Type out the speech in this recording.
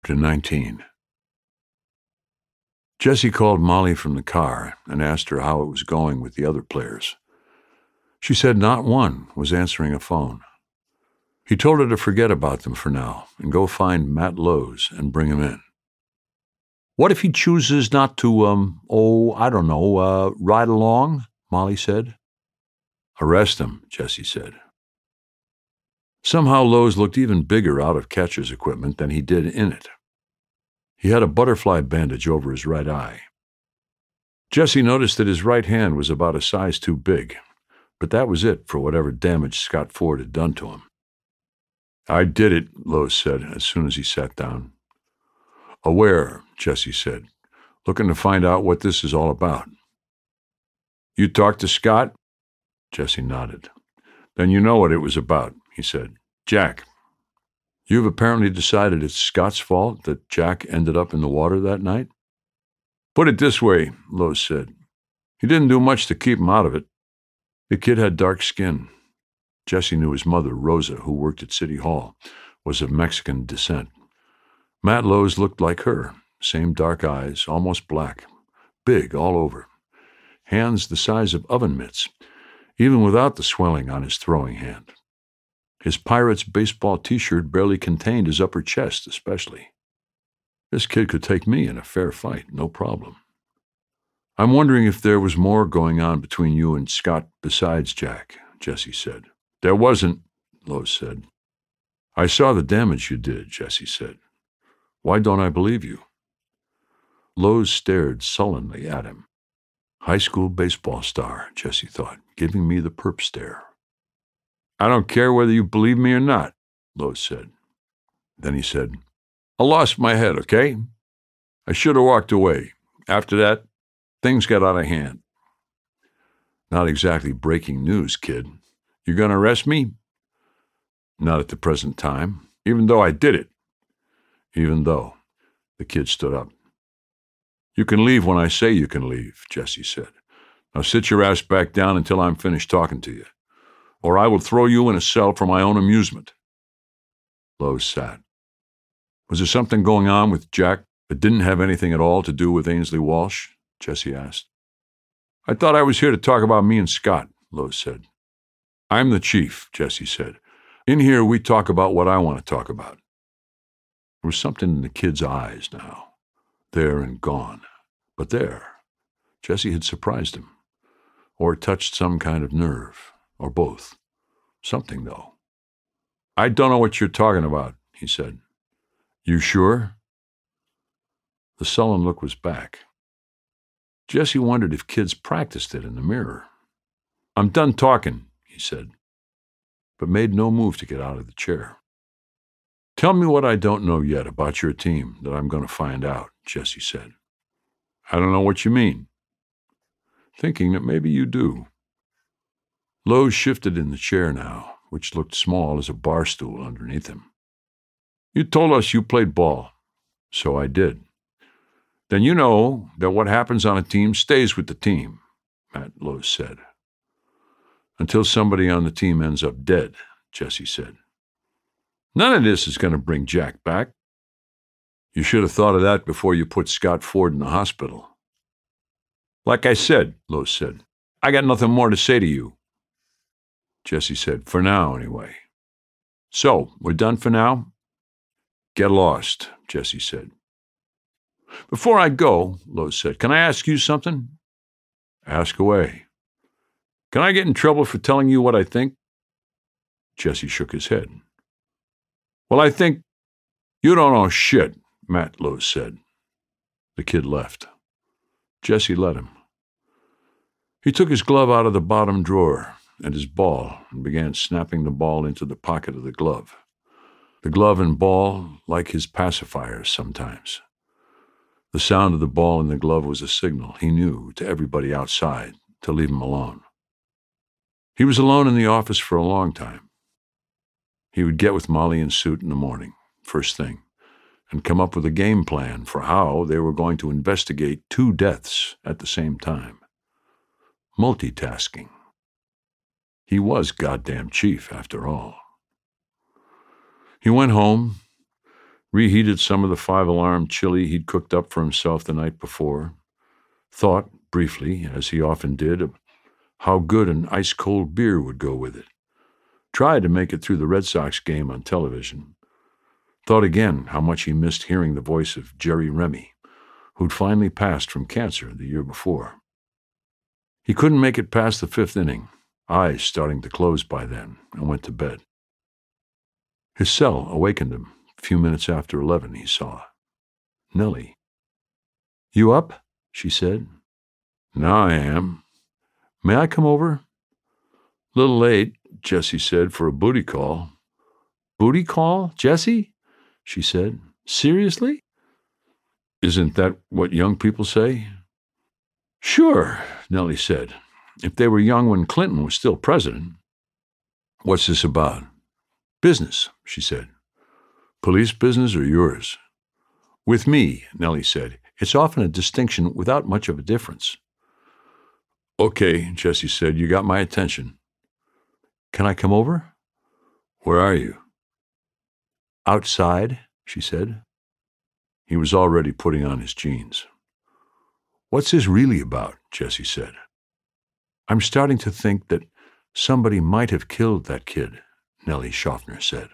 To 19. Jesse called Molly from the car and asked her how it was going with the other players. She said not one was answering a phone. He told her to forget about them for now and go find Matt Lowe's and bring him in. What if he chooses not to, ride along? Molly said. Arrest him, Jesse said. Somehow Lowe's looked even bigger out of catcher's equipment than he did in it. He had a butterfly bandage over his right eye. Jesse noticed that his right hand was about a size too big, but that was it for whatever damage Scott Ford had done to him. I did it, Lowe's said as soon as he sat down. Aware, Jesse said, looking to find out what this is all about. You talked to Scott? Jesse nodded. Then you know what it was about, he said. Jack. You've apparently decided it's Scott's fault that Jack ended up in the water that night? Put it this way, Lowe's said. He didn't do much to keep him out of it. The kid had dark skin. Jesse knew his mother, Rosa, who worked at City Hall, was of Mexican descent. Matt Lowe's looked like her, same dark eyes, almost black, big all over, hands the size of oven mitts, even without the swelling on his throwing hand. His Pirates baseball T-shirt barely contained his upper chest, especially. This kid could take me in a fair fight, no problem. I'm wondering if there was more going on between you and Scott besides Jack, Jesse said. There wasn't, Lowe's said. I saw the damage you did, Jesse said. Why don't I believe you? Lowe's stared sullenly at him. High school baseball star, Jesse thought, giving me the perp stare. I don't care whether you believe me or not, Lowe's said. Then he said, I lost my head, okay? I should have walked away. After that, things got out of hand. Not exactly breaking news, kid. You gonna arrest me? Not at the present time, even though I did it. Even though. The kid stood up. You can leave when I say you can leave, Jesse said. Now sit your ass back down until I'm finished talking to you, or I will throw you in a cell for my own amusement. Lowe's sat. Was there something going on with Jack that didn't have anything at all to do with Ainsley Walsh? Jesse asked. I thought I was here to talk about me and Scott, Lowe's said. I'm the chief, Jesse said. In here, we talk about what I want to talk about. There was something in the kid's eyes now. There and gone. But there. Jesse had surprised him. Or touched some kind of nerve. Or both. Something, though. I don't know what you're talking about, he said. You sure? The sullen look was back. Jesse wondered if kids practiced it in the mirror. I'm done talking, he said, but made no move to get out of the chair. Tell me what I don't know yet about your team that I'm going to find out, Jesse said. I don't know what you mean. Thinking that maybe you do. Lowe's shifted in the chair now, which looked small as a bar stool underneath him. You told us you played ball. So I did. Then you know that what happens on a team stays with the team, Matt Lowe's said. Until somebody on the team ends up dead, Jesse said. None of this is going to bring Jack back. You should have thought of that before you put Scott Ford in the hospital. Like I said, Lowe's said, I got nothing more to say to you. Jesse said, for now, anyway. So, we're done for now? Get lost, Jesse said. Before I go, Lowe's said, can I ask you something? Ask away. Can I get in trouble for telling you what I think? Jesse shook his head. Well, I think you don't know shit, Matt Lowe's said. The kid left. Jesse let him. He took his glove out of the bottom drawer and his ball and began snapping the ball into the pocket of the glove. The glove and ball like his pacifiers sometimes. The sound of the ball in the glove was a signal, he knew, to everybody outside to leave him alone. He was alone in the office for a long time. He would get with Molly and Suit in the morning, first thing, and come up with a game plan for how they were going to investigate 2 deaths at the same time. Multitasking. He was goddamn chief, after all. He went home, reheated some of the five-alarm chili he'd cooked up for himself the night before, thought, briefly, as he often did, of how good an ice-cold beer would go with it, tried to make it through the Red Sox game on television, thought again how much he missed hearing the voice of Jerry Remy, who'd finally passed from cancer the year before. He couldn't make it past the fifth inning, eyes starting to close by then, and went to bed. His cell awakened him. A few minutes after 11, he saw Nellie. "You up?" she said. "Now I am. May I come over?" "Little late," Jesse said, "for a booty call." "Booty call, Jesse?" she said. "Seriously?" "Isn't that what young people say?" "Sure," Nellie said, "if they were young when Clinton was still president." "What's this about?" "Business," she said. "Police business or yours?" "With me," Nellie said. "It's often a distinction without much of a difference." "Okay," Jesse said. "You got my attention." "Can I come over?" "Where are you?" "Outside," she said. He was already putting on his jeans. "What's this really about?" Jesse said. "I'm starting to think that somebody might have killed that kid," Nellie Schaffner said.